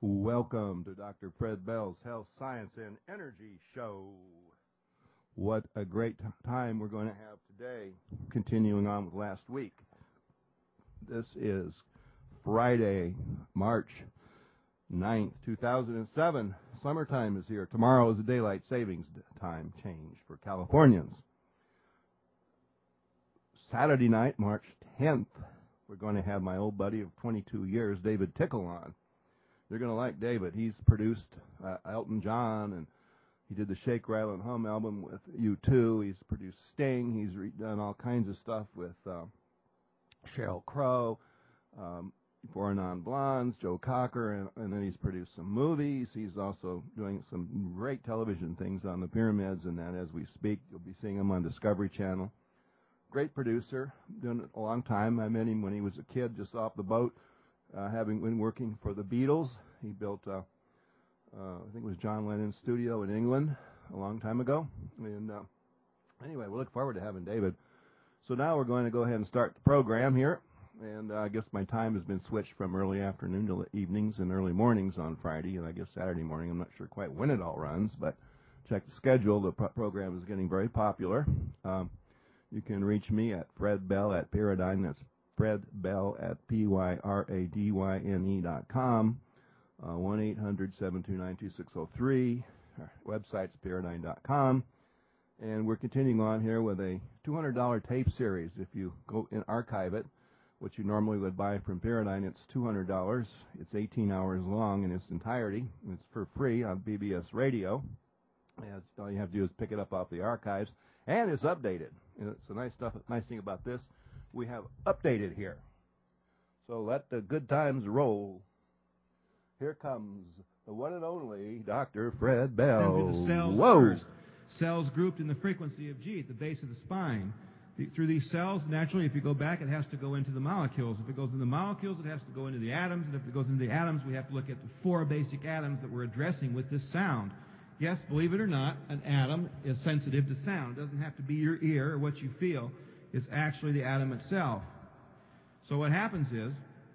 Welcome to Dr. Fred Bell's Health, Science, and Energy Show. What a great time we're going to have today, continuing on with last week. This is Friday, March 9th, 2007. Summertime is here. Tomorrow is the daylight savings time change for Californians. Saturday night, March 10th, we're going to have my old buddy of 22 years, David Tickle, on. You're going to like David. He's produced Elton John, and he did the Shake, Rattle, and Hum album with U2. He's produced Sting. He's done all kinds of stuff with Sheryl Crow, Four Non-Blondes, Joe Cocker, and then he's produced some movies. He's also doing some great television things on the pyramids and that as we speak. You'll be seeing him on Discovery Channel. Great producer, doing it a long time. I met him when he was a kid just off the boat. Having been working for the Beatles. He built, I think it was John Lennon's studio in England a long time ago. And anyway, we look forward to having David. So now we're going to go ahead and start the program here. And I guess my time has been switched from early afternoon to evenings and early mornings on Friday, and I guess Saturday morning. I'm not sure quite when it all runs, but check the schedule. The program is getting very popular. You can reach me at Fred Bell at Pyradyn. That's Fred Bell at pyradyne.com, 1-800-729-2603. Our website's pyradyn.com. And we're continuing on here with a $200 tape series. If you go and archive it, which you normally would buy from Pyradyn, it's $200. It's 18 hours long in its entirety. It's for free on BBS Radio. And all you have to do is pick it up off the archives. And it's updated. And it's a nice thing about this. We have updated here. So let the good times roll. Here comes the one and only Dr. Fred Bell. The cells first. Cells grouped in the frequency of G at the base of the spine. Through these cells, naturally, if you go back, it has to go into the molecules. If it goes into the molecules, it has to go into the atoms. And if it goes into the atoms, we have to look at the four basic atoms that we're addressing with this sound. Yes, believe it or not, an atom is sensitive to sound. It doesn't have to be your ear or what you feel. It's actually the atom itself. So what happens is,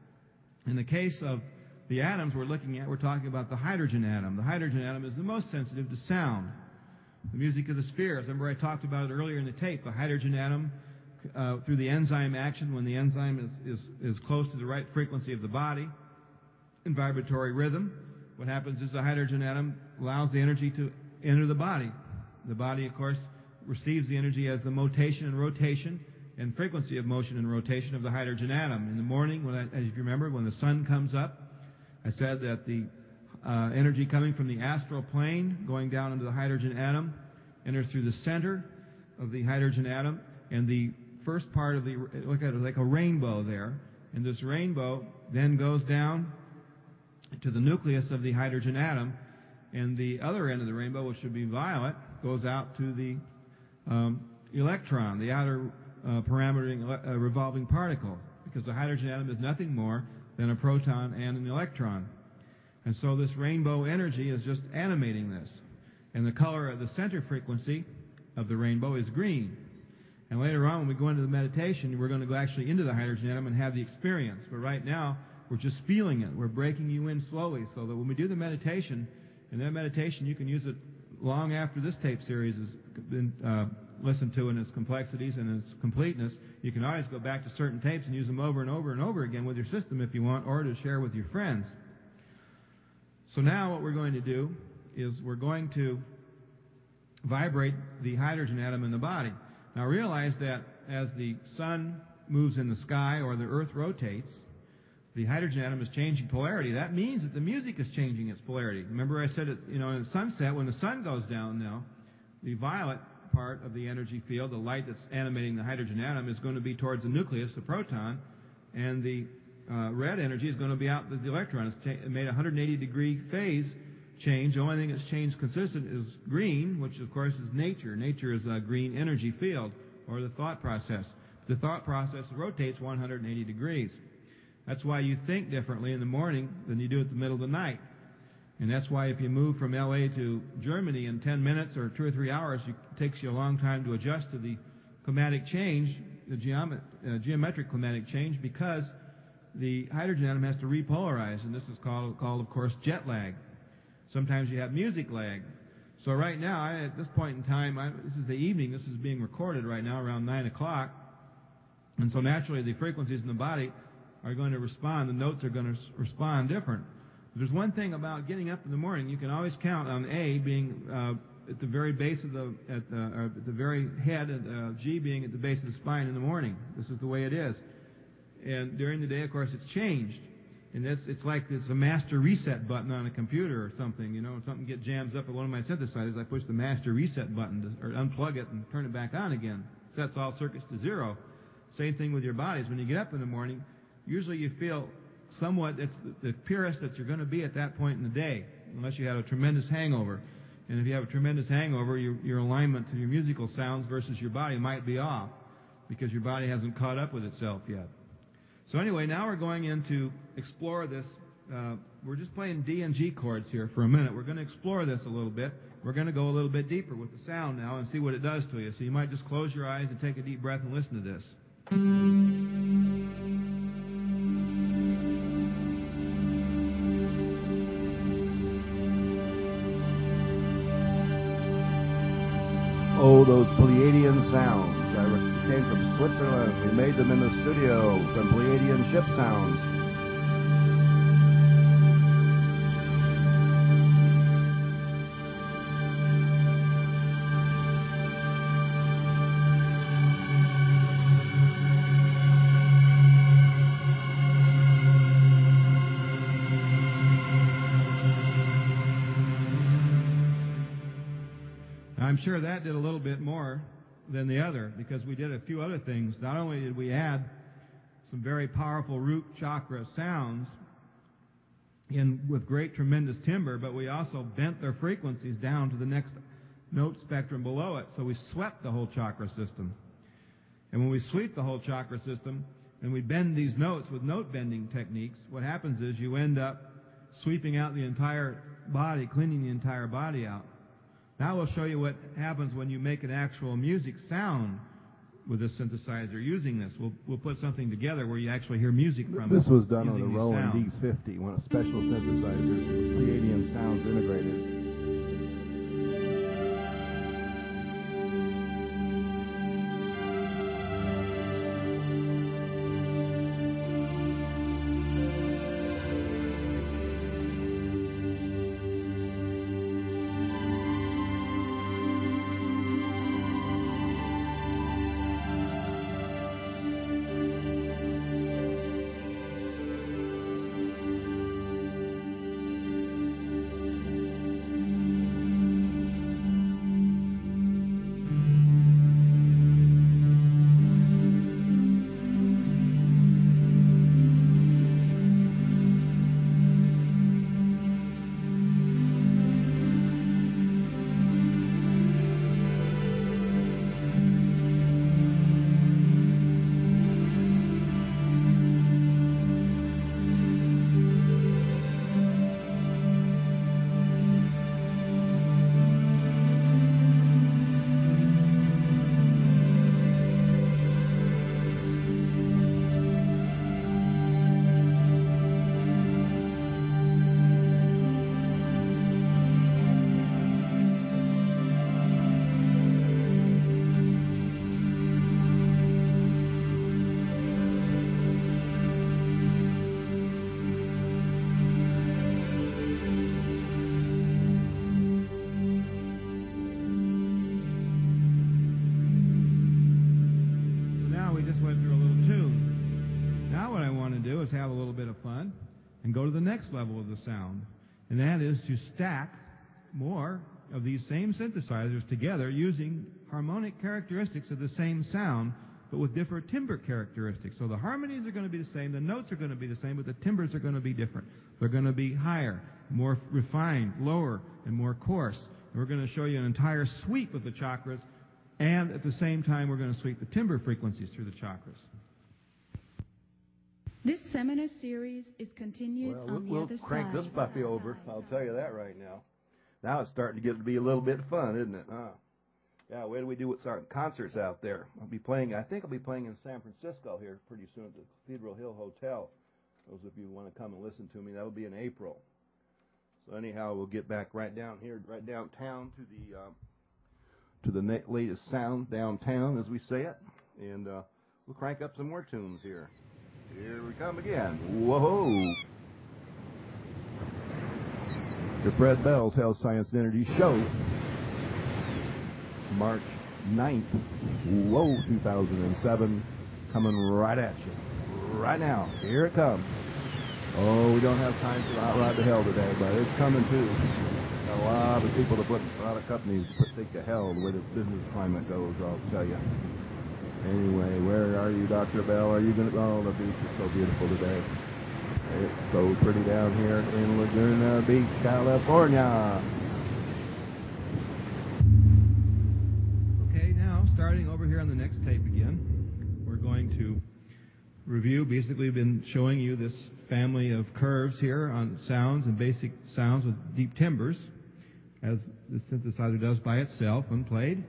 in the case of the atoms we're talking about the hydrogen atom. The hydrogen atom is the most sensitive to sound. The music of the spheres. Remember I talked about it earlier in the tape. The hydrogen atom, through the enzyme action, when the enzyme is close to the right frequency of the body, in vibratory rhythm, what happens is the hydrogen atom allows the energy to enter the body. The body, of course, receives the energy as the motion and rotation and frequency of motion and rotation of the hydrogen atom. In the morning, as you remember, when the sun comes up, I said that the energy coming from the astral plane going down into the hydrogen atom enters through the center of the hydrogen atom, and the first part of look at it like a rainbow there, and this rainbow then goes down to the nucleus of the hydrogen atom, and the other end of the rainbow, which should be violet, goes out to the electron, the outer parameter revolving particle, because the hydrogen atom is nothing more than a proton and an electron. And so this rainbow energy is just animating this. And the color of the center frequency of the rainbow is green. And later on, when we go into the meditation, we're going to go actually into the hydrogen atom and have the experience. But right now, we're just feeling it. We're breaking you in slowly so that when we do the meditation, and that meditation, you can use it long after this tape series has been listened to in its complexities and its completeness. You can always go back to certain tapes and use them over and over and over again with your system if you want, or to share with your friends. So now what we're going to do is we're going to vibrate the hydrogen atom in the body. Now realize that as the sun moves in the sky or the earth rotates, the hydrogen atom is changing polarity. That means that the music is changing its polarity. Remember I said, in the sunset, when the sun goes down now, the violet part of the energy field, the light that's animating the hydrogen atom, is going to be towards the nucleus, the proton, and the red energy is going to be out the electron. It's made a 180-degree phase change. The only thing that's changed consistent is green, which of course is nature. Nature is a green energy field, or the thought process. The thought process rotates 180 degrees. That's why you think differently in the morning than you do at the middle of the night. And that's why if you move from L.A. to Germany in 10 minutes or 2 or 3 hours, it takes you a long time to adjust to the climatic change, the geometric climatic change, because the hydrogen atom has to repolarize, and this is called of course, jet lag. Sometimes you have music lag. So right now, at this point in time, this is the evening, this is being recorded right now around 9 o'clock, and so naturally the frequencies in the body are going to respond, the notes are going to respond different. But there's one thing about getting up in the morning, you can always count on A being at the very base of at the very head, and G being at the base of the spine in the morning. This is the way it is. And during the day, of course, it's changed. And it's like it's a master reset button on a computer or something. You know, if something jams up at one of my synthesizers, I push the master reset button or unplug it and turn it back on again. Sets all circuits to zero. Same thing with your bodies. When you get up in the morning, usually you feel somewhat, it's the purest that you're going to be at that point in the day, unless you have a tremendous hangover. And if you have a tremendous hangover, your alignment to your musical sounds versus your body might be off because your body hasn't caught up with itself yet. So anyway, now we're going in to explore this. We're just playing D and G chords here for a minute. We're going to explore this a little bit. We're going to go a little bit deeper with the sound now and see what it does to you. So you might just close your eyes and take a deep breath and listen to this. Oh, those Pleiadian sounds. Came from Switzerland. We made them in the studio from Pleiadian ship sounds. I'm sure that did a little bit more than the other, because we did a few other things. Not only did we add some very powerful root chakra sounds with great tremendous timbre, but we also bent their frequencies down to the next note spectrum below it, so we swept the whole chakra system. And when we sweep the whole chakra system and we bend these notes with note bending techniques, what happens is you end up sweeping out the entire body, cleaning the entire body out. Now we'll show you what happens when you make an actual music sound with a synthesizer using this. We'll put something together where you actually hear music from it. This was done on the Roland D50, one of special synthesizers, Pleiadian sounds integrated. Have a little bit of fun and go to the next level of the sound, and that is to stack more of these same synthesizers together using harmonic characteristics of the same sound, but with different timbre characteristics. So the harmonies are going to be the same, the notes are going to be the same, but the timbres are going to be different. They're going to be higher, more refined, lower, and more coarse. And we're going to show you an entire sweep of the chakras, and at the same time we're going to sweep the timbre frequencies through the chakras. This seminar series is continued on the other side. We'll crank this puppy over, I'll tell you that right now. Now it's starting to get to be a little bit fun, isn't it? Yeah, what do we do with our concerts out there? I think I'll be playing in San Francisco here pretty soon at the Cathedral Hill Hotel. Those of you who want to come and listen to me, that'll be in April. So anyhow, we'll get back right down here, right downtown to the latest sound downtown, as we say it, and we'll crank up some more tunes here. Here we come again. Whoa! The Fred Bell's Health, Science, and Energy Show, March 9th, 2007, coming right at you. Right now. Here it comes. Oh, we don't have time for the Hot Rod to Hell today, but it's coming too. Got a lot of people to put, a lot of companies to take to hell the way the business climate goes, I'll tell you. Anyway, where are you, Dr. Bell? Are you going to... Oh, the beach is so beautiful today. It's so pretty down here in Laguna Beach, California. Okay, now, starting over here on the next tape again, we're going to review. Basically, we've been showing you this family of curves here on sounds and basic sounds with deep timbres, as the synthesizer does by itself when played.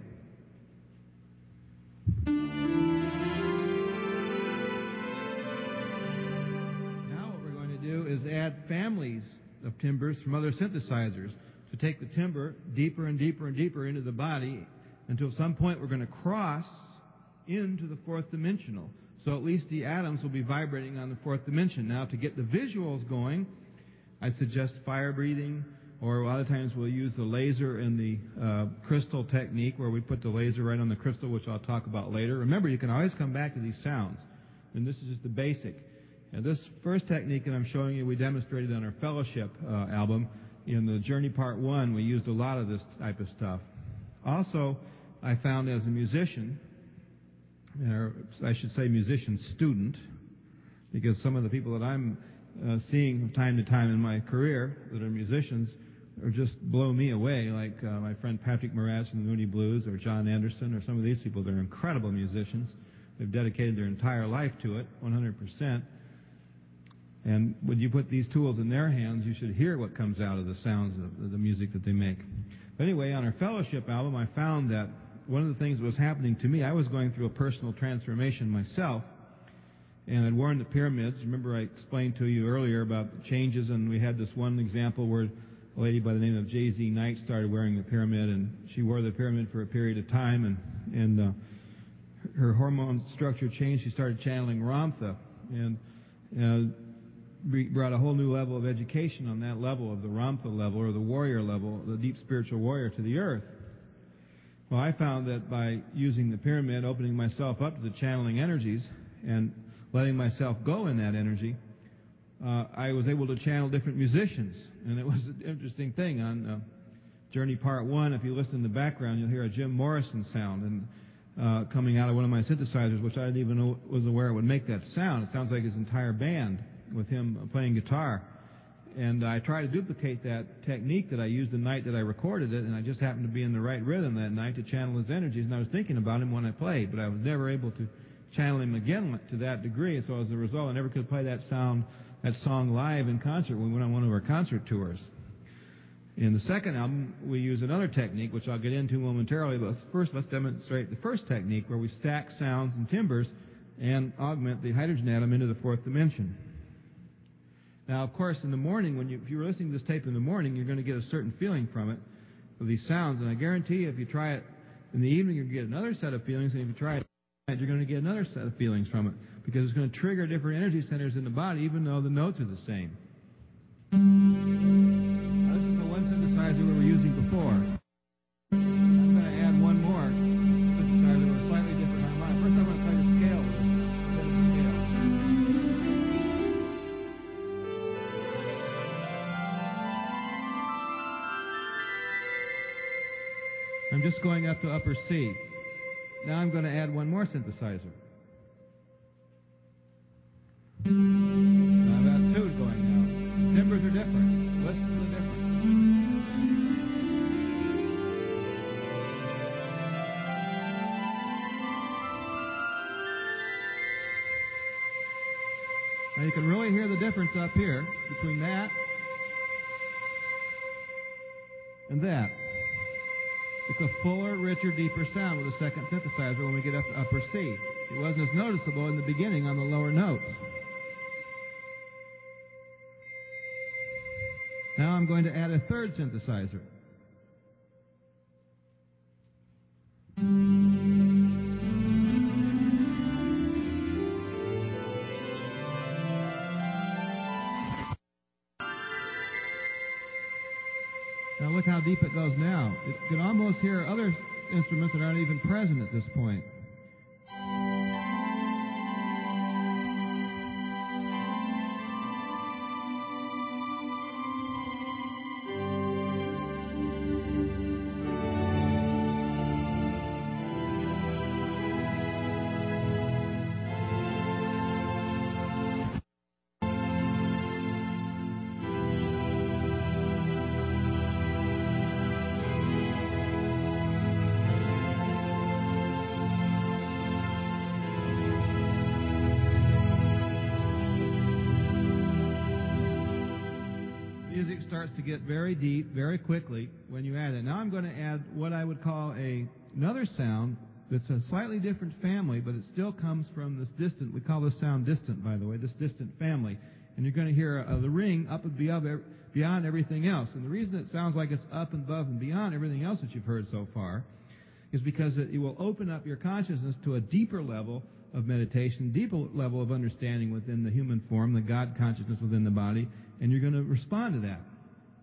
Now what we're going to do is add families of timbres from other synthesizers to take the timbre deeper and deeper and deeper into the body until at some point we're going to cross into the fourth dimensional. So at least the atoms will be vibrating on the fourth dimension. Now, to get the visuals going, I suggest fire breathing, or a lot of times we'll use the laser and the crystal technique, where we put the laser right on the crystal, which I'll talk about later. Remember, you can always come back to these sounds, and this is just the basic. And this first technique that I'm showing you, we demonstrated on our fellowship album. In the Journey Part 1, we used a lot of this type of stuff. Also, I found as a musician, or I should say musician student, because some of the people that I'm seeing from time to time in my career that are musicians are just blow me away, like my friend Patrick Moraz from the Moody Blues, or John Anderson, or some of these people that are incredible musicians. They've dedicated their entire life to it, 100%. And when you put these tools in their hands, you should hear what comes out of the sounds of the music that they make. But anyway, on our fellowship album, I found that one of the things that was happening to me, I was going through a personal transformation myself, and I'd worn the pyramids. Remember I explained to you earlier about the changes, and we had this one example where a lady by the name of J.Z. Knight started wearing the pyramid, and she wore the pyramid for a period of time, and her hormone structure changed. She started channeling Ramtha, and brought a whole new level of education on that level of the Ramtha level, or the warrior level, the deep spiritual warrior to the earth. Well, I found that by using the pyramid, opening myself up to the channeling energies, and letting myself go in that energy, I was able to channel different musicians. And it was an interesting thing. On Journey Part 1, if you listen in the background, you'll hear a Jim Morrison sound and coming out of one of my synthesizers, which I didn't even know was aware it would make that sound. It sounds like his entire band with him playing guitar. And I tried to duplicate that technique that I used the night that I recorded it, and I just happened to be in the right rhythm that night to channel his energies, and I was thinking about him when I played, but I was never able to channel him again to that degree, and so as a result, I never could play that song live in concert when we went on one of our concert tours. In the second album, we use another technique, which I'll get into momentarily, but first let's demonstrate the first technique, where we stack sounds and timbres and augment the hydrogen atom into the fourth dimension. Now, of course, in the morning, if you're listening to this tape in the morning, you're going to get a certain feeling from it, of these sounds. And I guarantee you, if you try it in the evening, you're going to get another set of feelings. And if you try it at night, you're going to get another set of feelings from it, because it's going to trigger different energy centers in the body, even though the notes are the same. Now, this is the one synthesizer we were using before. I'm going to add one more synthesizer with a slightly different harmonic. First, I'm going to play the scale with it. I'm just going up to upper C. Now I'm going to add one more synthesizer. Now I've got two going now. Timbres are different. Listen to the difference. Now you can really hear the difference up here between that and that. It's a fuller, richer, deeper sound with a second synthesizer when we get up to upper C. It wasn't as noticeable in the beginning on the lower notes. Now I'm going to add a third synthesizer. Now look how deep it goes now. You can almost hear other instruments that aren't even present at this point. Starts to get very deep very quickly when you add it. Now I'm going to add what I would call another sound that's a slightly different family, but it still comes from this distant, we call this sound distant, by the way, this distant family. And you're going to hear the ring up and beyond everything else. And the reason it sounds like it's up and above and beyond everything else that you've heard so far is because it will open up your consciousness to a deeper level of meditation, deeper level of understanding within the human form, the God consciousness within the body, and you're going to respond to that.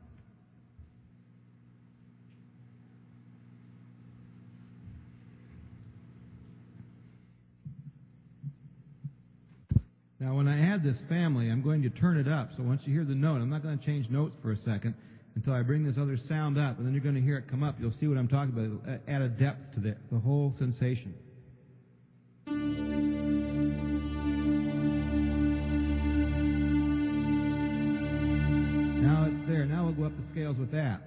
Now, when I add this family, I'm going to turn it up. So once you hear the note, I'm not going to change notes for a second until I bring this other sound up, and then you're going to hear it come up. You'll see what I'm talking about. It'll add a depth to the whole sensation. Now it's there. Now we'll go up the scales with that.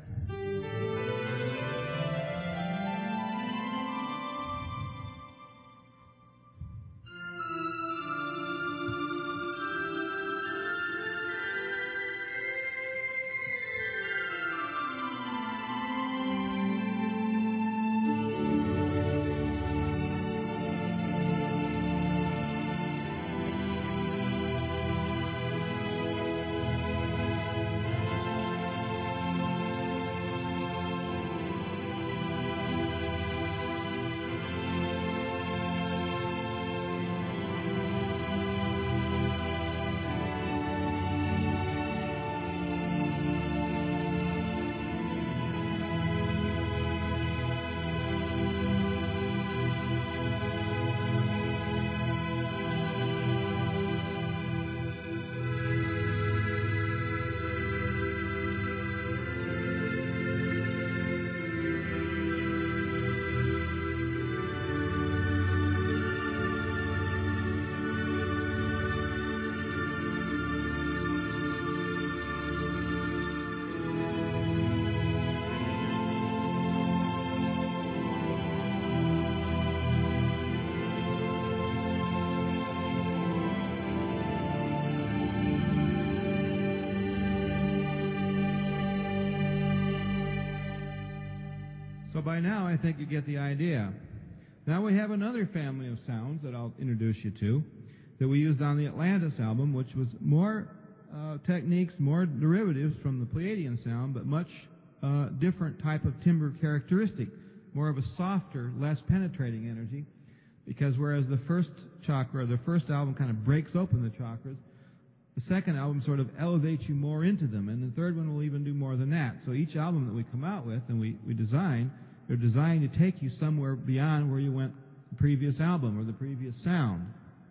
So by now, I think you get the idea. Now we have another family of sounds that I'll introduce you to that we used on the Atlantis album, which was more techniques, more derivatives from the Pleiadian sound, but much different type of timbre characteristic, more of a softer, less penetrating energy, because whereas the first chakra, the first album kind of breaks open the chakras, the second album sort of elevates you more into them, and the third one will even do more than that. So each album that we come out with and we design, they're designed to take you somewhere beyond where you went the previous album or the previous sound.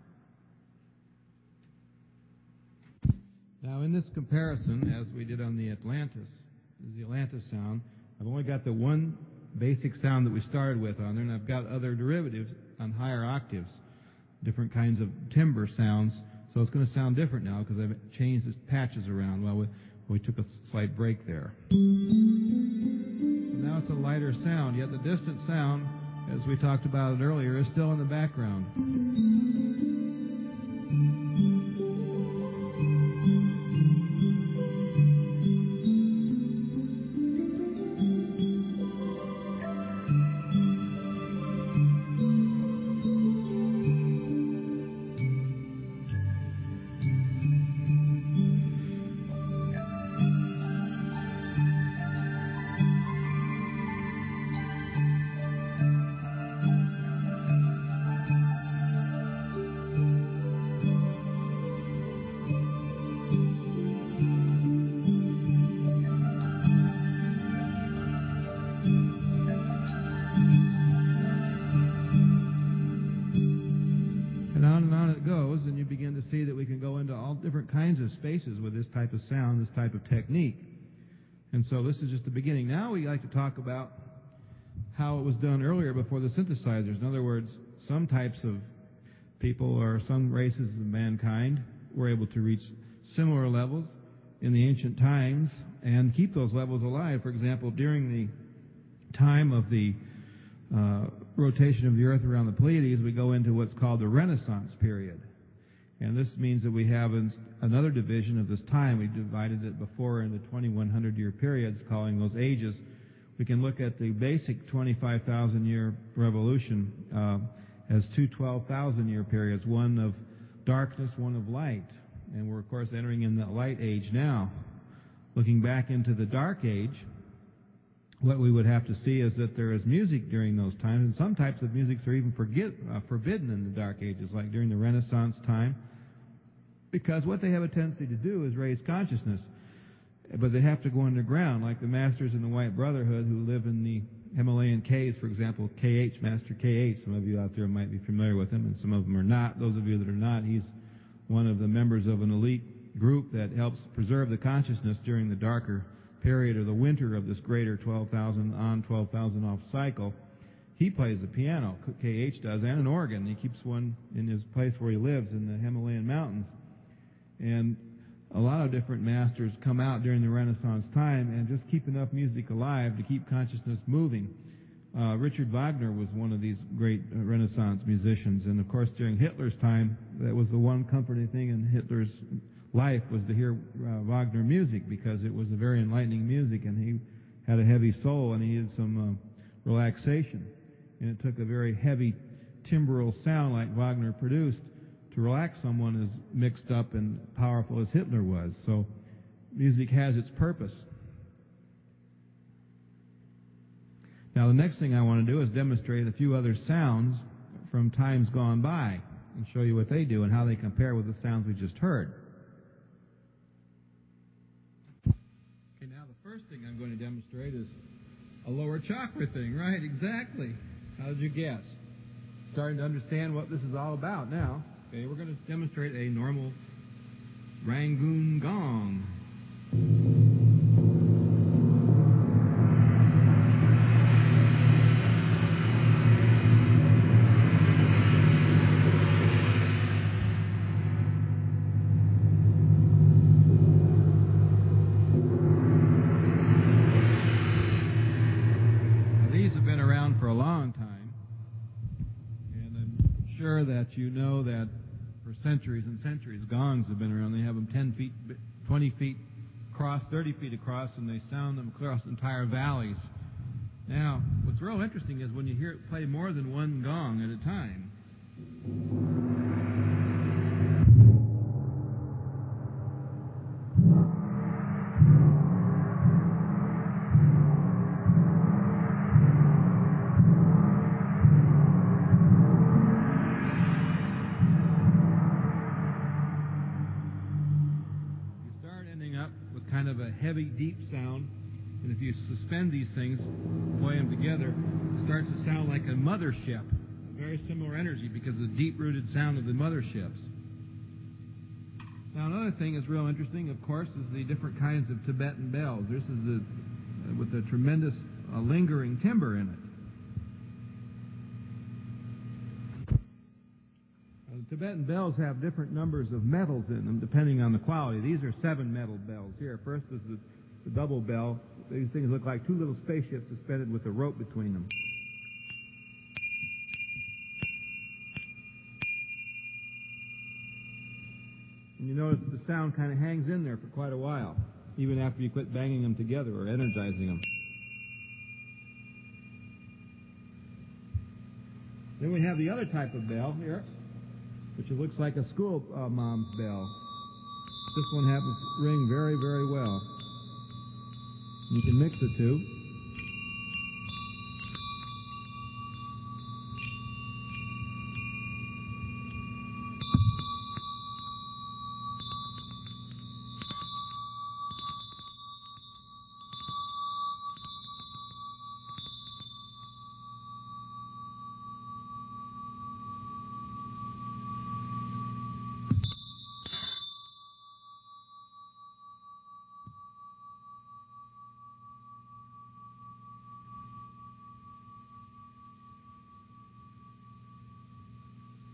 Now in this comparison, as we did on the Atlantis sound, I've only got the one basic sound that we started with on there, and I've got other derivatives on higher octaves, different kinds of timbre sounds. So it's going to sound different now because I've changed the patches around while we took a slight break there. So now it's a lighter sound, yet the distant sound, as we talked about it earlier, is still in the background. different kinds of spaces with this type of sound, this type of technique. And so this is just the beginning. Now we like to talk about how it was done earlier before the synthesizers. In other words, some types of people or some races of mankind were able to reach similar levels in the ancient times and keep those levels alive. For example, during the time of the rotation of the Earth around the Pleiades, we go into what's called the Renaissance period. And this means that we have another division of this time. We divided it before into 2100-year periods, calling those ages. We can look at the basic 25,000-year revolution as two 12,000-year periods, one of darkness, one of light. And we're, of course, entering in the light age now. Looking back into the dark age, what we would have to see is that there is music during those times, and some types of music are even forbidden in the dark ages, like during the Renaissance time, because what they have a tendency to do is raise consciousness. But they have to go underground, like the masters in the White Brotherhood who live in the Himalayan caves, for example, KH, Master KH. Some of you out there might be familiar with him, and some of them are not. Those of you that are not, he's one of the members of an elite group that helps preserve the consciousness during the darker period or the winter of this greater 12,000 on, 12,000 off cycle. He plays the piano, KH does, and an organ. He keeps one in his place where he lives in the Himalayan mountains. And a lot of different masters come out during the Renaissance time and just keep enough music alive to keep consciousness moving. Richard Wagner was one of these great Renaissance musicians, and of course during Hitler's time, that was the one comforting thing in Hitler's life was to hear Wagner music, because it was a very enlightening music, and he had a heavy soul and he needed some relaxation. And it took a very heavy timbral sound like Wagner produced to relax someone as mixed up and powerful as Hitler was. So music has its purpose. Now the next thing I want to do is demonstrate a few other sounds from times gone by and show you what they do and how they compare with the sounds we just heard. Okay, now the first thing I'm going to demonstrate is a lower chakra thing, right? Exactly. How did you guess? Starting to understand what this is all about now. Okay, we're going to demonstrate a normal Rangoon gong. Now, these have been around for a long time, and I'm sure that you know that for centuries and centuries, gongs have been around. They have them 10 feet, 20 feet across, 30 feet across, and they sound them across entire valleys. Now, what's real interesting is when you hear it play more than one gong at a time. Heavy, deep sound, and if you suspend these things, play them together, it starts to sound like a mothership. Very similar energy because of the deep-rooted sound of the motherships. Now, another thing that's real interesting, of course, is the different kinds of Tibetan bells. This is with a tremendous lingering timbre in it. The Tibetan bells have different numbers of metals in them depending on the quality. These are 7 metal bells here. First is the double bell. These things look like 2 little spaceships suspended with a rope between them. And you notice the sound kind of hangs in there for quite a while, even after you quit banging them together or energizing them. Then we have the other type of bell here, which looks like a school mom's bell. This one happens to ring very, very well. You can mix the two.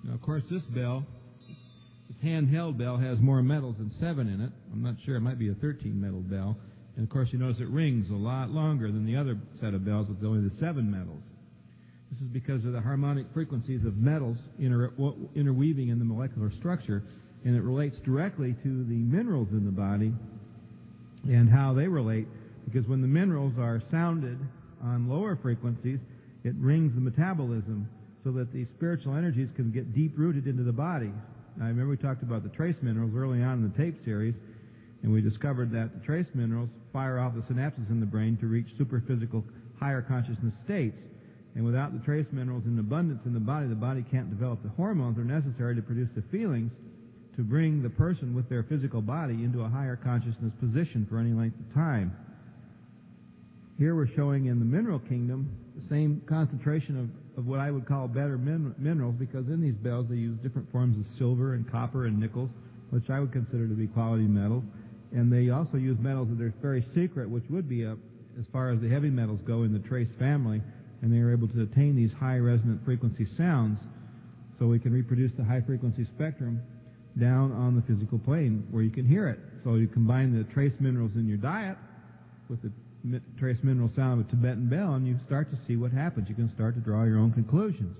Now, of course, this handheld bell, has more metals than 7 in it. I'm not sure. It might be a 13-metal bell. And, of course, you notice it rings a lot longer than the other set of bells with only the 7 metals. This is because of the harmonic frequencies of metals interweaving in the molecular structure, and it relates directly to the minerals in the body and how they relate, because when the minerals are sounded on lower frequencies, it rings the metabolism so that the spiritual energies can get deep-rooted into the body. Now, I remember we talked about the trace minerals early on in the tape series, and we discovered that the trace minerals fire off the synapses in the brain to reach superphysical higher consciousness states. And without the trace minerals in abundance in the body can't develop the hormones that are necessary to produce the feelings to bring the person with their physical body into a higher consciousness position for any length of time. Here we're showing in the mineral kingdom the same concentration of what I would call better minerals, because in these bells they use different forms of silver and copper and nickels, which I would consider to be quality metals. And they also use metals that are very secret, which would be, as far as the heavy metals go, in the trace family, and they are able to attain these high resonant frequency sounds so we can reproduce the high frequency spectrum down on the physical plane where you can hear it. So you combine the trace minerals in your diet with the trace mineral sound of a Tibetan bell, and you start to see what happens. You can start to draw your own conclusions.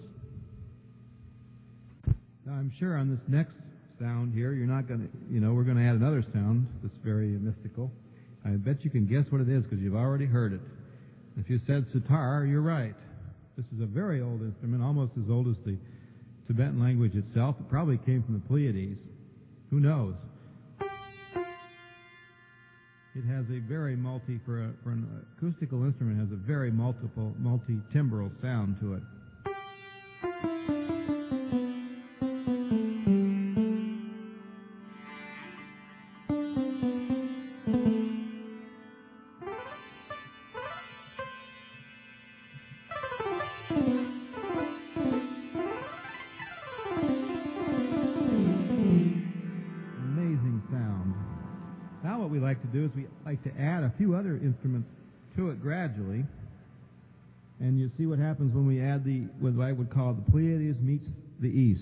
Now, I'm sure on this next sound here, you're not going to, we're going to add another sound that's very mystical. I bet you can guess what it is because you've already heard it. If you said sitar, you're right. This is a very old instrument, almost as old as the Tibetan language itself. It probably came from the Pleiades. Who knows? It has a very for an acoustical instrument, has a very multi-timbral sound to it. Is we like to add a few other instruments to it gradually, and you see what happens when we add what I would call the Pleiades meets the East.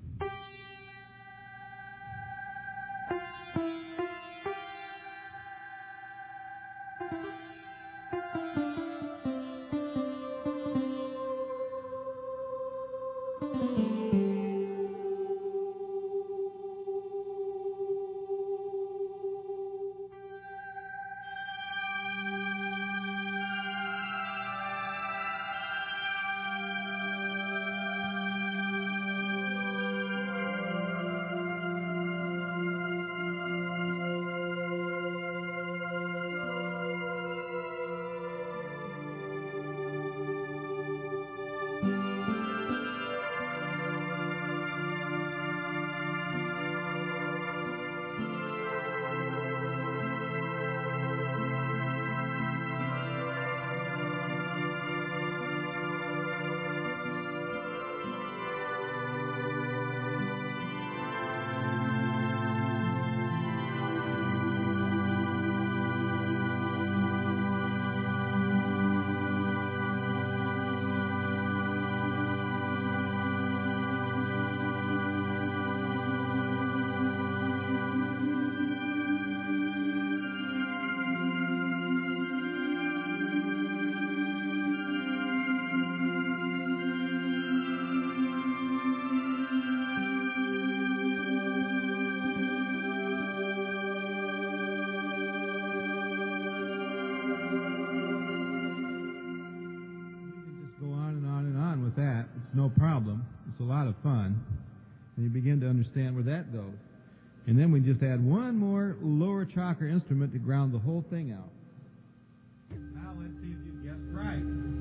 No problem. It's a lot of fun. And you begin to understand where that goes. And then we just add one more lower chakra instrument to ground the whole thing out. Now let's see if you guessed right.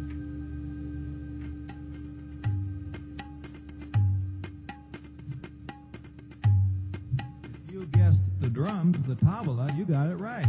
If you guessed the drums, the tabla, you got it right.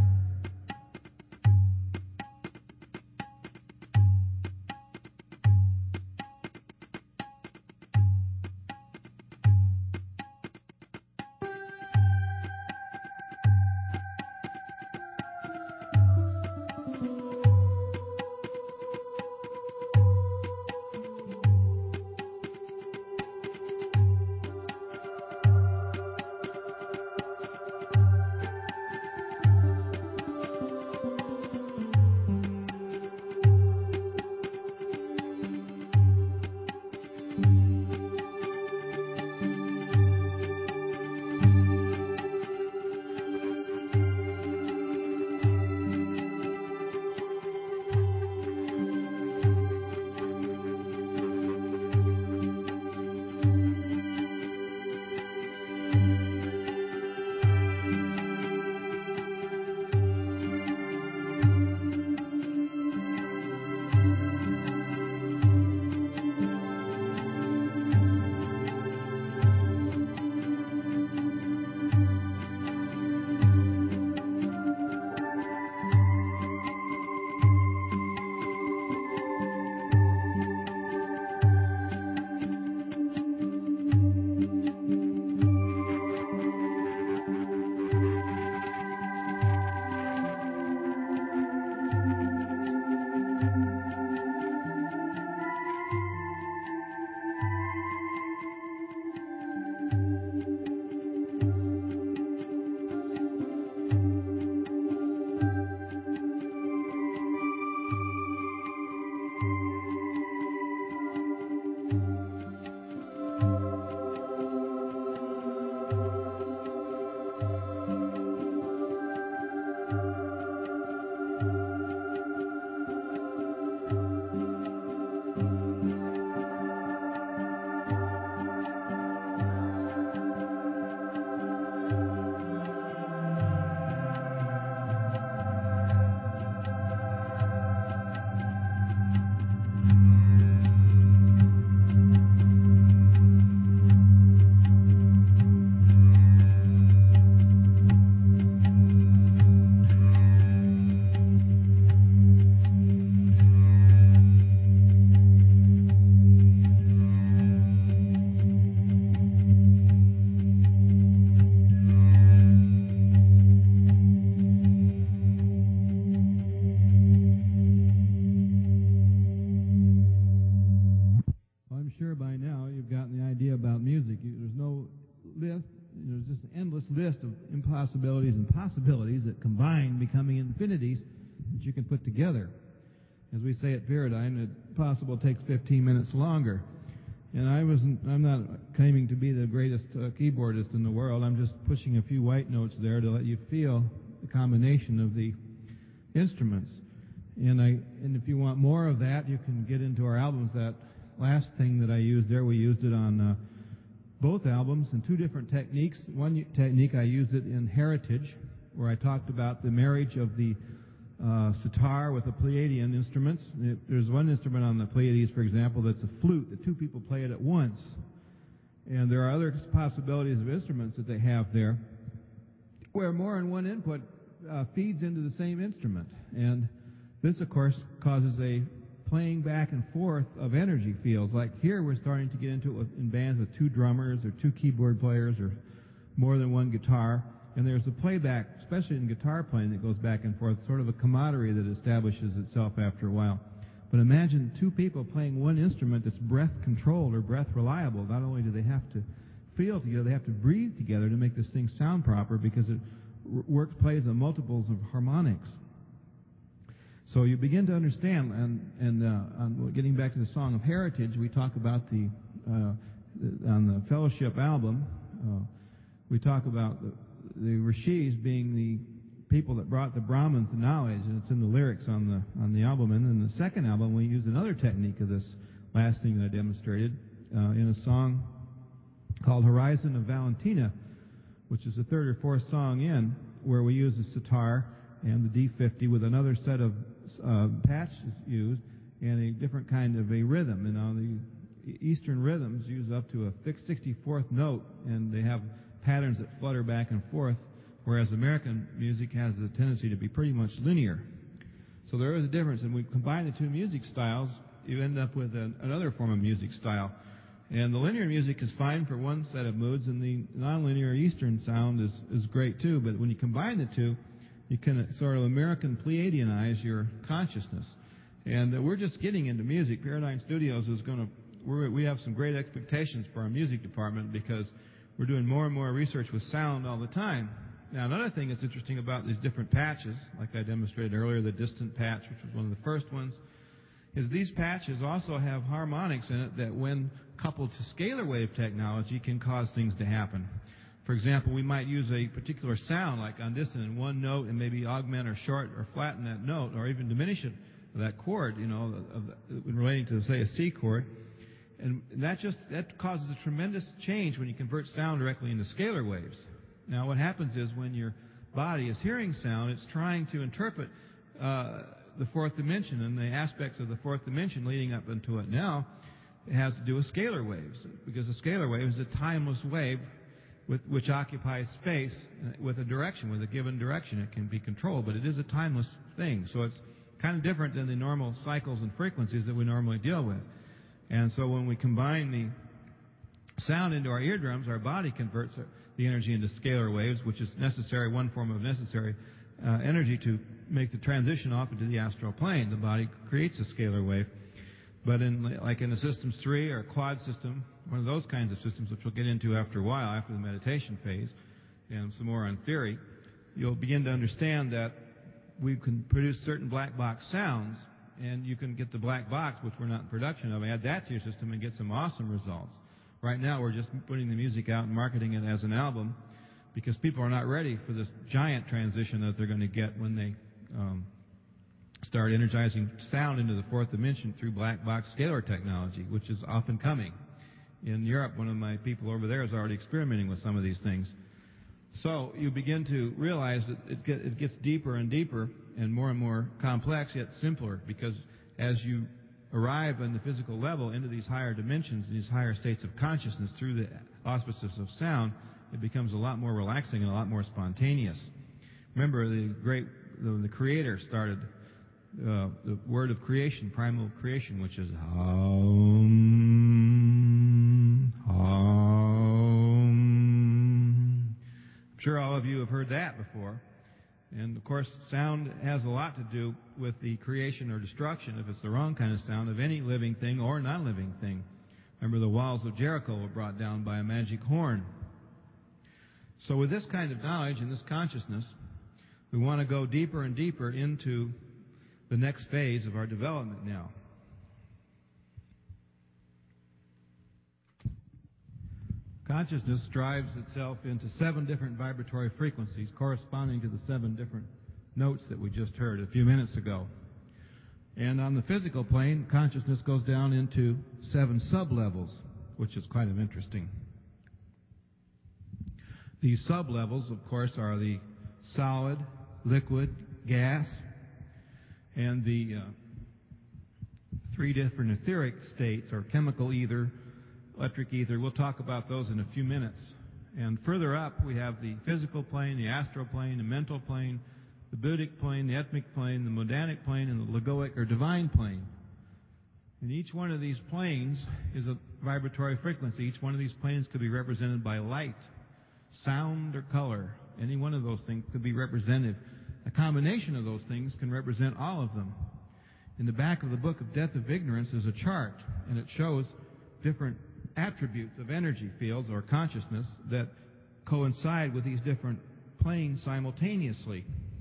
possibilities and possibilities that combine, becoming infinities that you can put together. As we say at Paradigm, it possible takes 15 minutes longer. And I'm not claiming to be the greatest keyboardist in the world. I'm just pushing a few white notes there to let you feel the combination of the instruments. And if you want more of that, you can get into our albums. That last thing that I used there, we used it on both albums in two different techniques. One technique, I used it in Heritage, where I talked about the marriage of the sitar with the Pleiadian instruments. There's one instrument on the Pleiades, for example, that's a flute that two people play it at once. And there are other possibilities of instruments that they have there where more than one input feeds into the same instrument. And this, of course, causes a playing back and forth of energy fields. Like here, we're starting to get into it in bands with two drummers or two keyboard players or more than one guitar. And there's a playback, especially in guitar playing, that goes back and forth, sort of a camaraderie that establishes itself after a while. But imagine two people playing one instrument that's breath-controlled or breath-reliable. Not only do they have to feel together, they have to breathe together to make this thing sound proper, because it plays on multiples of harmonics. So you begin to understand, and getting back to the Song of Heritage, we talk about on the Fellowship album, we talk about the rishis being the people that brought the Brahmins the knowledge, and it's in the lyrics on the album. And in the second album, we used another technique of this last thing that I demonstrated in a song called Horizon of Valentina, which is the third or fourth song in, where we use the sitar and the D50 with another set of patches used and a different kind of a rhythm. And the Eastern rhythms use up to a fixed 64th note, and they have patterns that flutter back and forth, whereas American music has the tendency to be pretty much linear. So there is a difference, and we combine the two music styles, you end up with another form of music style. And the linear music is fine for one set of moods, and the nonlinear Eastern sound is great too, but when you combine the two, you can sort of American Pleiadianize your consciousness. And we're just getting into music. Paradigm Studios is we have some great expectations for our music department, because we're doing more and more research with sound all the time. Now, another thing that's interesting about these different patches, like I demonstrated earlier, the distant patch, which was one of the first ones, is these patches also have harmonics in it that, when coupled to scalar wave technology, can cause things to happen. For example, we might use a particular sound, like on dissonant, one note, and maybe augment or short or flatten that note, or even diminish it, that chord, relating to, say, a C chord. And that causes a tremendous change when you convert sound directly into scalar waves. Now, what happens is, when your body is hearing sound, it's trying to interpret the fourth dimension, and the aspects of the fourth dimension leading up into it now, it has to do with scalar waves, because a scalar wave is a timeless wave which occupies space with a direction, with a given direction. It can be controlled, but it is a timeless thing. So it's kind of different than the normal cycles and frequencies that we normally deal with. And so when we combine the sound into our eardrums, our body converts the energy into scalar waves, which is necessary, one form of necessary energy to make the transition off into the astral plane. The body creates a scalar wave. But like in the Systems 3 or Quad system, one of those kinds of systems, which we'll get into after a while, after the meditation phase, and some more on theory, you'll begin to understand that we can produce certain black box sounds, and you can get the black box, which we're not in production of, add that to your system and get some awesome results. Right now, we're just putting the music out and marketing it as an album, because people are not ready for this giant transition that they're going to get when they start energizing sound into the fourth dimension through black box scalar technology, which is up and coming. In Europe, one of my people over there is already experimenting with some of these things. So you begin to realize that it gets deeper and deeper and more complex, yet simpler, because as you arrive on the physical level into these higher dimensions, these higher states of consciousness through the auspices of sound, it becomes a lot more relaxing and a lot more spontaneous. Remember, the Creator started the word of creation, primal creation, which is Hum, Hum. I'm sure all of you have heard that before. And, of course, sound has a lot to do with the creation or destruction, if it's the wrong kind of sound, of any living thing or non-living thing. Remember, the walls of Jericho were brought down by a magic horn. So with this kind of knowledge and this consciousness, we want to go deeper and deeper into the next phase of our development now. Consciousness drives itself into 7 different vibratory frequencies corresponding to the 7 different notes that we just heard a few minutes ago. And on the physical plane, consciousness goes down into 7 sub-levels, which is kind of interesting. These sub-levels, of course, are the solid, liquid, gas, and the 3 different etheric states, or chemical ether, electric ether. We'll talk about those in a few minutes. And further up, we have the physical plane, the astral plane, the mental plane, the buddhic plane, the ethmic plane, the modanic plane, and the logoic or divine plane. And each one of these planes is a vibratory frequency. Each one of these planes could be represented by light, sound, or color. Any one of those things could be representative. A combination of those things can represent all of them. In the back of the book of Death of Ignorance is a chart, and it shows different attributes of energy fields or consciousness that coincide with these different planes simultaneously.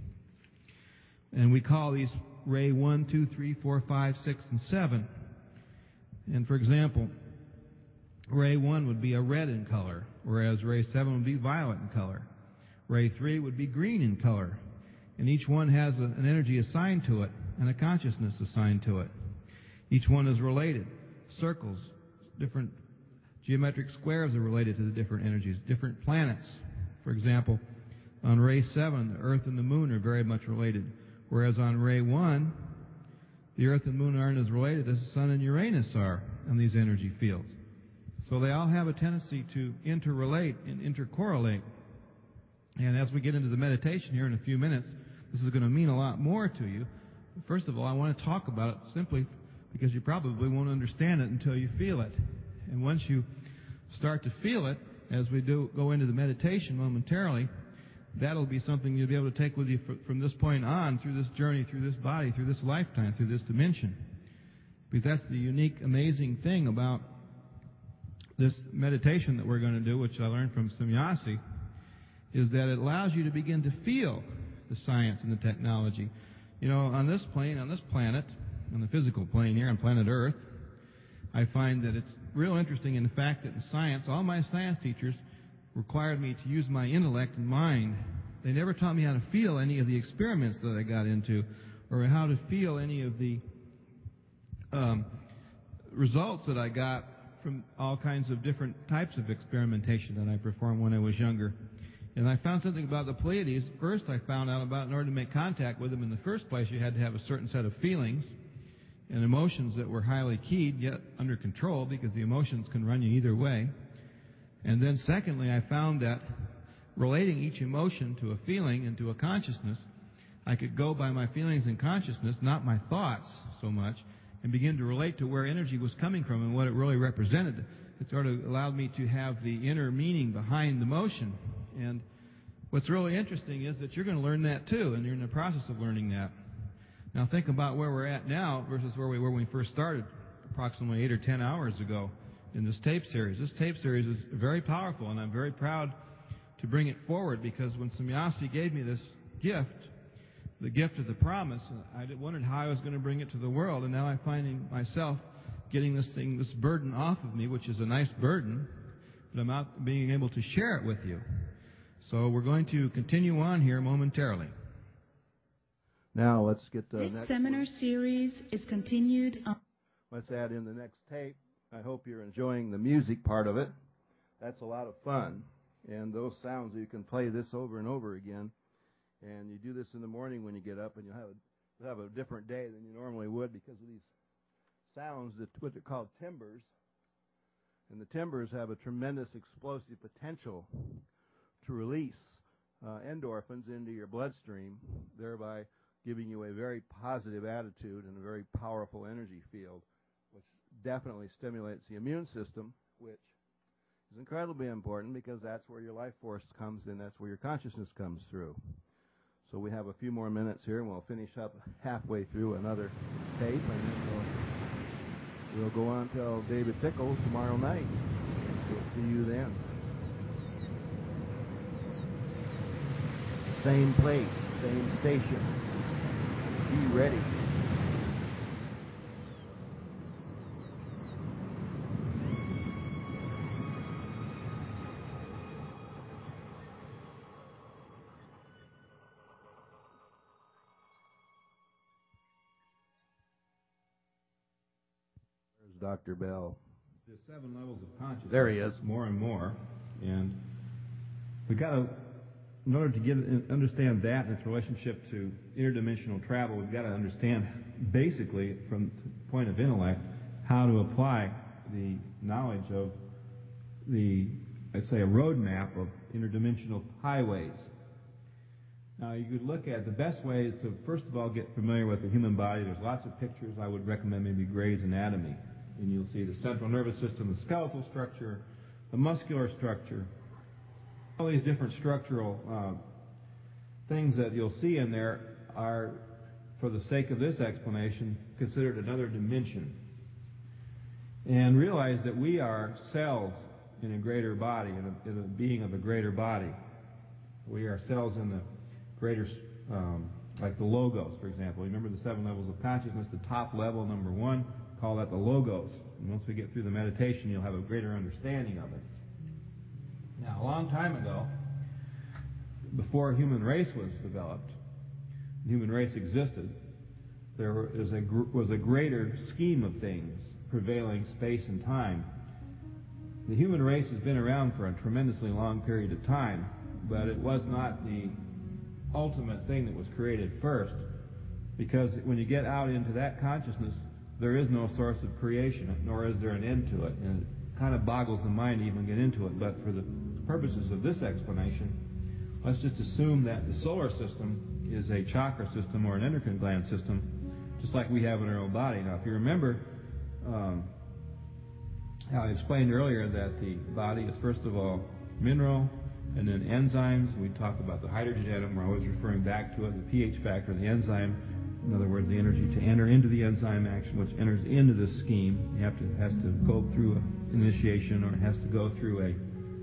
And we call these ray 1, 2, 3, 4, 5, 6, and 7. And for example, ray 1 would be a red in color, whereas ray 7 would be violet in color. Ray 3 would be green in color. And each one has an energy assigned to it and a consciousness assigned to it. Each one is related. Circles, different geometric squares are related to the different energies. Different planets, for example, on ray 7, the Earth and the Moon are very much related, whereas on ray 1, the Earth and Moon aren't as related as the Sun and Uranus are in these energy fields. So they all have a tendency to interrelate and intercorrelate. And as we get into the meditation here in a few minutes, this is going to mean a lot more to you. First of all, I want to talk about it simply because you probably won't understand it until you feel it. And once you start to feel it, as we go into the meditation momentarily, that'll be something you'll be able to take with you from this point on, through this journey, through this body, through this lifetime, through this dimension. Because that's the unique, amazing thing about this meditation that we're going to do, which I learned from Samyasi, is that it allows you to begin to feel the science and the technology. You know, on this plane, on this planet, on the physical plane here on planet Earth, I find that it's real interesting in the fact that in science, all my science teachers required me to use my intellect and mind. They never taught me how to feel any of the experiments that I got into, or how to feel any of the results that I got from all kinds of different types of experimentation that I performed when I was younger. And I found something about the Pleiades. First, I found out about in order to make contact with them in the first place, you had to have a certain set of feelings and emotions that were highly keyed, yet under control, because the emotions can run you either way. And then secondly, I found that relating each emotion to a feeling and to a consciousness, I could go by my feelings and consciousness, not my thoughts so much, and begin to relate to where energy was coming from and what it really represented. It sort of allowed me to have the inner meaning behind the motion. And what's really interesting is that you're going to learn that too, and you're in the process of learning that. Now think about where we're at now versus where we were when we first started, approximately 8 or 10 hours ago in this tape series. This tape series is very powerful, and I'm very proud to bring it forward, because when Samyasi gave me this gift, the gift of the promise, I wondered how I was going to bring it to the world, and now I'm finding myself getting this burden off of me, which is a nice burden, but I'm not being able to share it with you. So we're going to continue on here momentarily. Now let's get the This next seminar one. series is continued on... Let's add in the next tape. I hope you're enjoying the music part of it. That's a lot of fun. And those sounds, you can play this over and over again. And you do this in the morning when you get up, and you'll have a different day than you normally would because of these sounds, what they're called timbres. And the timbres have a tremendous explosive potential to release endorphins into your bloodstream, thereby giving you a very positive attitude and a very powerful energy field, which definitely stimulates the immune system, which is incredibly important because that's where your life force comes in, that's where your consciousness comes through. So we have a few more minutes here, and we'll finish up halfway through another tape, and then we'll go on till David Tickle tomorrow night. We'll see you then. same place, same station. Be ready. There's Dr. Bell. There's 7 levels of consciousness. There he is. More and more. And we've got to, in order to understand that and its relationship to interdimensional travel, we've got to understand, basically, from the point of intellect, how to apply the knowledge of let's say, a roadmap of interdimensional highways. Now, you could look at the best way is to, first of all, get familiar with the human body. There's lots of pictures. I would recommend maybe Gray's Anatomy. And you'll see the central nervous system, the skeletal structure, the muscular structure, all these different structural things that you'll see in there are, for the sake of this explanation, considered another dimension. And realize that we are cells in a greater body, in a being of a greater body. We are cells in the greater, like the logos, for example. Remember the 7 levels of consciousness, the top level, number 1, call that the logos. And once we get through the meditation, you'll have a greater understanding of it. Now, a long time ago, before the human race was developed, the human race existed, there was a greater scheme of things prevailing space and time. The human race has been around for a tremendously long period of time, but it was not the ultimate thing that was created first, because when you get out into that consciousness, there is no source of creation, nor is there an end to it. And it kind of boggles the mind to even get into it. But for the purposes of this explanation, let's just assume that the solar system is a chakra system or an endocrine gland system, just like we have in our own body. Now, if you remember, I explained earlier that the body is first of all mineral, and then enzymes. We talk about the hydrogen atom. We're always referring back to it, the pH factor, the enzyme. In other words, the energy to enter into the enzyme action, which enters into this scheme. It has to go through an initiation, or it has to go through a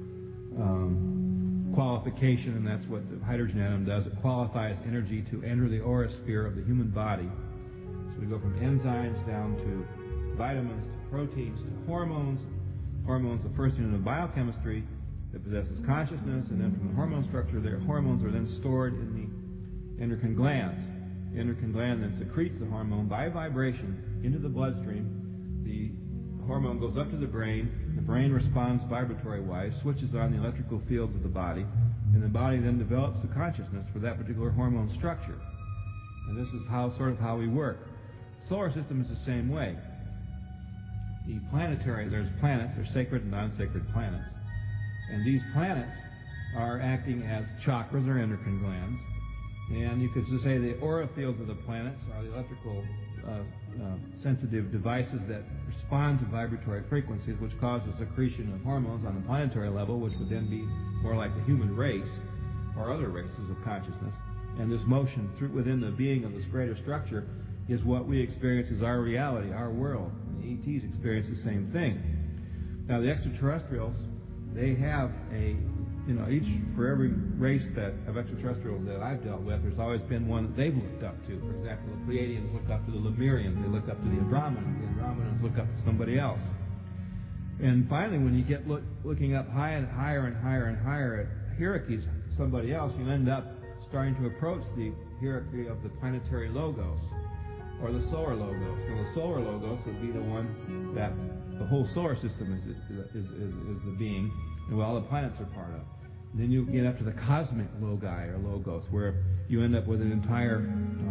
qualification, and that's what the hydrogen atom does. It qualifies energy to enter the aura sphere of the human body. So we go from enzymes down to vitamins, to proteins, to hormones. Hormones, the first unit of biochemistry that possesses consciousness, and then from the hormone structure, their hormones are then stored in the endocrine glands. The endocrine gland then secretes the hormone by vibration into the bloodstream. The hormone goes up to the brain. The brain responds vibratory-wise, switches on the electrical fields of the body, and the body then develops a consciousness for that particular hormone structure. And this is sort of how we work. The solar system is the same way. There's planets, there's sacred and non-sacred planets. And these planets are acting as chakras or endocrine glands. And you could just say the aura fields of the planets are the electrical sensitive devices that respond to vibratory frequencies, which cause the secretion of hormones on the planetary level, which would then be more like the human race or other races of consciousness. And this motion within the being of this greater structure is what we experience as our reality, our world. And the ETs experience the same thing. Now, the extraterrestrials, they have for every race of extraterrestrials that I've dealt with, there's always been one that they've looked up to. For example, the Pleiadians look up to the Lemurians, they look up to the Andromedans, the Andromedans look up to somebody else. And finally, when you get looking up higher and higher and higher at hierarchies, somebody else, you end up starting to approach the hierarchy of the planetary logos, or the solar logos. Now, the solar logos would be the one that the whole solar system is the being, and all the planets are part of. And then you get up to the cosmic logi or logos, where you end up with an entire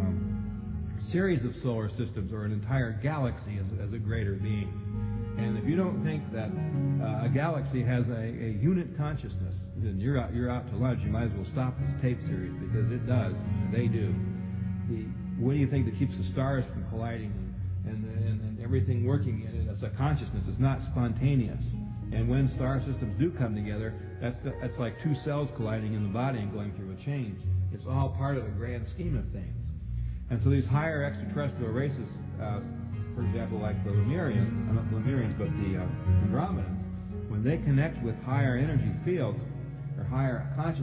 series of solar systems or an entire galaxy as a greater being. And if you don't think that a galaxy has a unit consciousness, then you're out to lunch. You might as well stop this tape series, because it does. They do. What do you think that keeps the stars from colliding and everything working? It's a consciousness. It's not spontaneous. And when star systems do come together, that's like two cells colliding in the body and going through a change. It's all part of the grand scheme of things. And so these higher extraterrestrial races, for example, like the Lemurians, not the Lemurians, but the Andromedans, when they connect with higher energy fields or higher consciousness,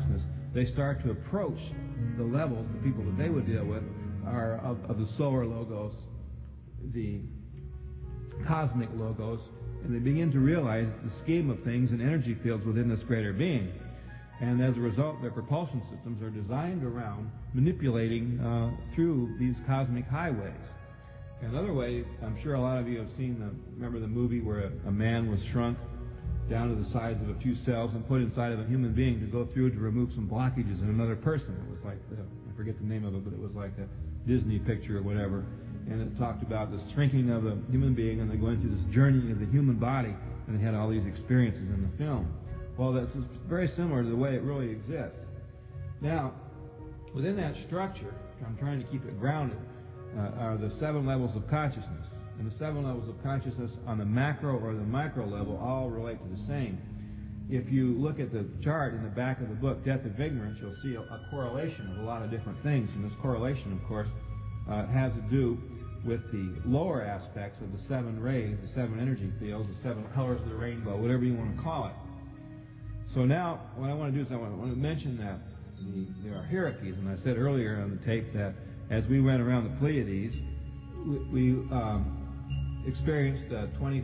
they start to approach the levels, the people that they would deal with are of the solar logos, the cosmic logos, and they begin to realize the scheme of things and energy fields within this greater being. And as a result, their propulsion systems are designed around manipulating through these cosmic highways. Another way, I'm sure a lot of you have remember the movie where a man was shrunk down to the size of a few cells and put inside of a human being to go through to remove some blockages in another person. It was like, I forget the name of it, but it was like a Disney picture or whatever. And it talked about the shrinking of a human being and then going through this journey of the human body, and they had all these experiences in the film. Well, that's very similar to the way it really exists. Now, within that structure, I'm trying to keep it grounded, are the 7 levels of consciousness. And the 7 levels of consciousness on the macro or the micro level all relate to the same. If you look at the chart in the back of the book, Death of Ignorance, you'll see a correlation of a lot of different things. And this correlation, of course, has to do with the lower aspects of the 7 rays, the 7 energy fields, the 7 colors of the rainbow, whatever you want to call it. So now, what I want to do is I want to mention that there are hierarchies, and I said earlier on the tape that as we went around the Pleiades, we experienced a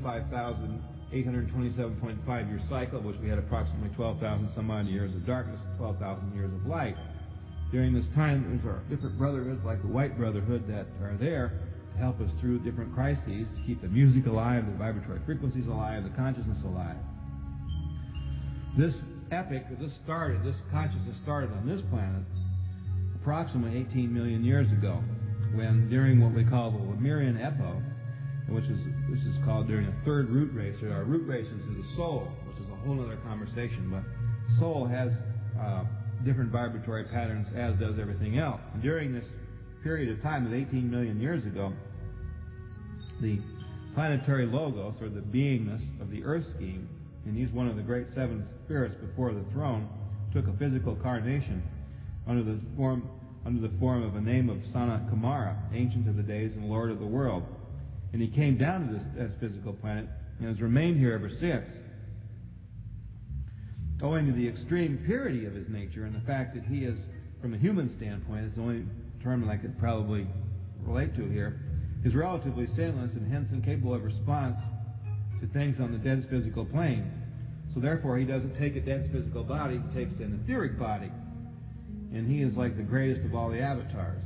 25,827.5 year cycle, which we had approximately 12,000 some odd years of darkness, 12,000 years of light. During this time, there's our different brotherhoods, like the White Brotherhood, that are there to help us through different crises, to keep the music alive, the vibratory frequencies alive, the consciousness alive. This consciousness started on this planet approximately 18 million years ago, when during what we call the Lemurian epoch, this is called during a third root race, or our root race is the soul, which is a whole other conversation, but soul has different vibratory patterns, as does everything else. And during this period of time of 18 million years ago, the planetary logos, or the beingness of the earth scheme, and he's one of the great 7 spirits before the throne, took a physical carnation under the form of a name of Sanat Kumara, Ancient of the Days and Lord of the World. And he came down to this physical planet and has remained here ever since. Owing to the extreme purity of his nature and the fact that he is, from a human standpoint, it's the only term that I could probably relate to here, is relatively sinless and hence incapable of response to things on the dense physical plane. So therefore he doesn't take a dense physical body, he takes an etheric body. And he is like the greatest of all the avatars.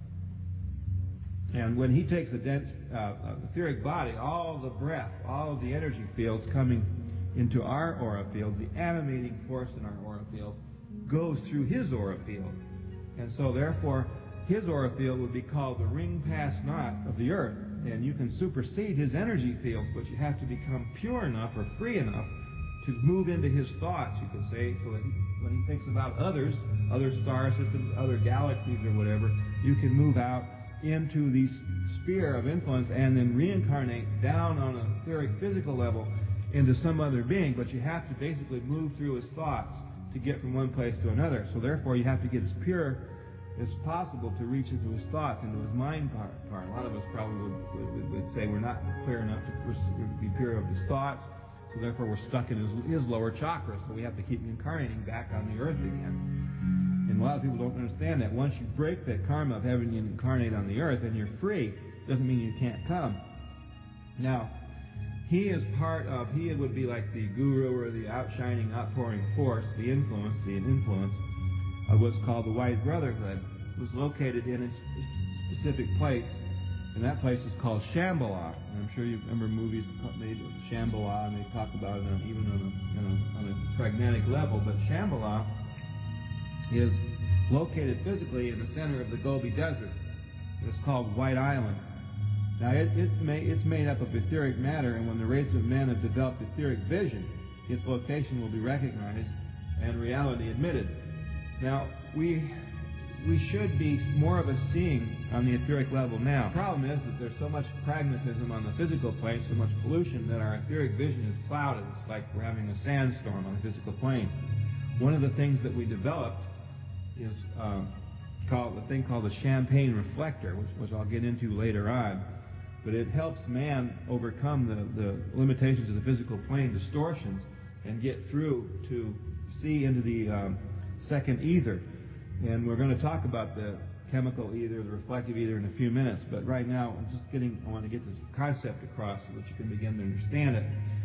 And when he takes a dense etheric body, all the breath, all of the energy fields coming into our aura field, the animating force in our aura fields, goes through his aura field. And so therefore his aura field would be called the ring pass knot of the earth. And you can supersede his energy fields, but you have to become pure enough or free enough to move into his thoughts, you could say, so that when he thinks about others, other star systems, other galaxies or whatever, you can move out into the sphere of influence and then reincarnate down on an etheric physical level into some other being. But you have to basically move through his thoughts to get from one place to another. So therefore you have to get as pure as possible to reach into his thoughts, into his mind part. A lot of us probably would say we're not clear enough to be pure of his thoughts, so therefore we're stuck in his lower chakra, so we have to keep incarnating back on the earth again. And a lot of people don't understand that. Once you break that karma of having to incarnate on the earth and you're free, doesn't mean you can't come. Now, he would be like the guru or the outshining, outpouring force, the influence of what's called the White Brotherhood. It was located in a specific place, and that place is called Shambhala. And I'm sure you remember movies made of Shambhala, and they talk about it even on a pragmatic level. But Shambhala is located physically in the center of the Gobi Desert. It's called White Island. Now, it's made up of etheric matter, and when the race of men have developed etheric vision, its location will be recognized and reality admitted. Now, we should be more of a seeing on the etheric level now. The problem is that there's so much pragmatism on the physical plane, so much pollution, that our etheric vision is clouded. It's like we're having a sandstorm on the physical plane. One of the things that we developed is called the champagne reflector, which I'll get into later on. But it helps man overcome the limitations of the physical plane, distortions, and get through to see into the second ether. And we're going to talk about the chemical ether, the reflective ether, in a few minutes. But right now, I want to get this concept across so that you can begin to understand it.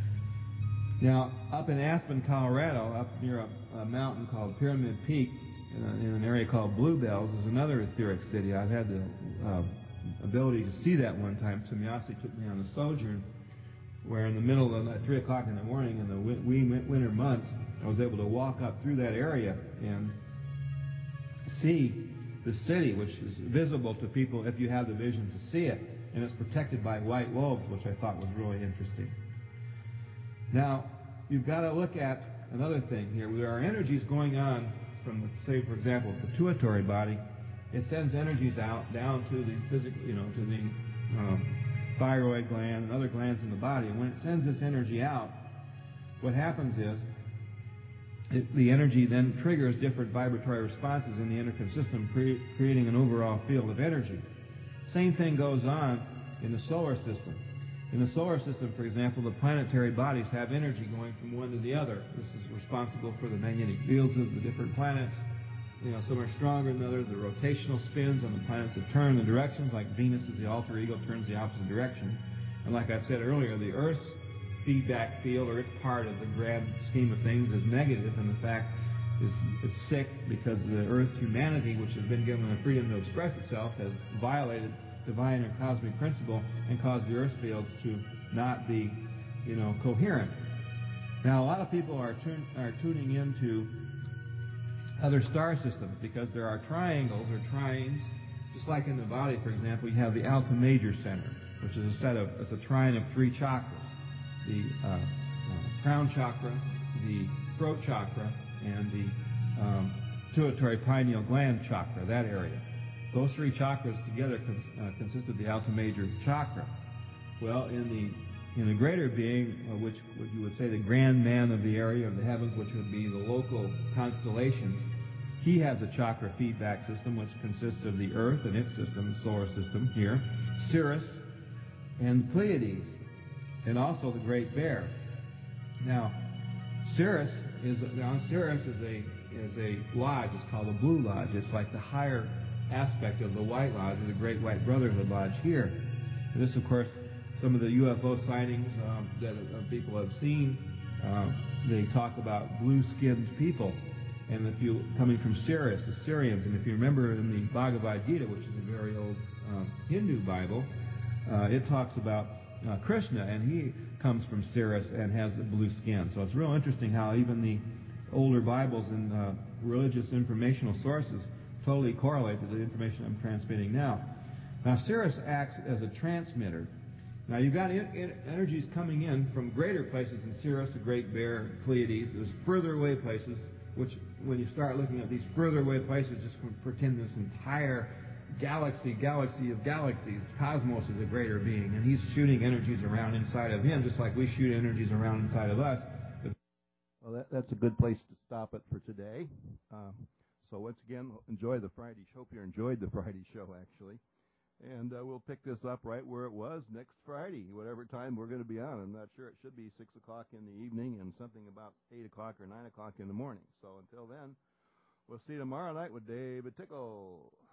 Now, up in Aspen, Colorado, up near a mountain called Pyramid Peak, in an area called Bluebells, is another etheric city. I've had the ability to see that one time. Semyasi took me on a sojourn where in the middle of 3 o'clock in the morning in the winter months, I was able to walk up through that area and see the city, which is visible to people if you have the vision to see it. And it's protected by white wolves, which I thought was really interesting. Now, you've got to look at another thing here. There are energies going on from, say, for example, the pituitary body. It sends energies out down to the physical, to the thyroid gland and other glands in the body. And when it sends this energy out, what happens is the energy then triggers different vibratory responses in the endocrine system, creating an overall field of energy. Same thing goes on in the solar system. In the solar system, for example, the planetary bodies have energy going from one to the other. This is responsible for the magnetic fields of the different planets. Some are stronger than others. The rotational spins on the planets that turn the directions, like Venus is the alter ego, turns the opposite direction. And like I said earlier, the Earth's feedback field, or its part of the grand scheme of things, is negative, and the fact is it's sick because the Earth's humanity, which has been given the freedom to express itself, has violated divine or cosmic principle and caused the Earth fields to not be, coherent. Now, a lot of people are tuning into other star systems because there are triangles or trines, just like in the body, for example. You have the Alta Major Center, which is it's a trine of 3 chakras: the crown chakra, the throat chakra, and the pituitary pineal gland chakra, that area. Those 3 chakras together consist of the Alta Major Chakra. Well, in the greater being, which you would say the grand man of the area of the heavens, which would be the local constellations, he has a chakra feedback system which consists of the Earth and its system, the solar system here, Sirius, and the Pleiades, and also the Great Bear. Now, Sirius is a lodge. It's called a Blue Lodge. It's like the higher aspect of the White Lodge, or the Great White Brotherhood Lodge here. And this, of course, some of the UFO sightings that people have seen, they talk about blue-skinned people. And if you coming from Sirius, the Syrians, and if you remember in the Bhagavad Gita, which is a very old Hindu Bible, it talks about Krishna, and he comes from Sirius and has blue skin. So it's real interesting how even the older Bibles and religious informational sources totally correlate to the information I'm transmitting now. Now, Sirius acts as a transmitter. Now, you've got energies coming in from greater places in Sirius, the Great Bear, Pleiades. There's further away places, which, when you start looking at these further away places, just pretend this entire galaxy of galaxies. Cosmos is a greater being, and he's shooting energies around inside of him, just like we shoot energies around inside of us. Well, that's a good place to stop it for today. So once again, enjoy the Friday show. Hope you enjoyed the Friday show, actually. And we'll pick this up right where it was next Friday, whatever time we're going to be on. I'm not sure. It should be 6 o'clock in the evening and something about 8 o'clock or 9 o'clock in the morning. So until then, we'll see you tomorrow night with David Tickle.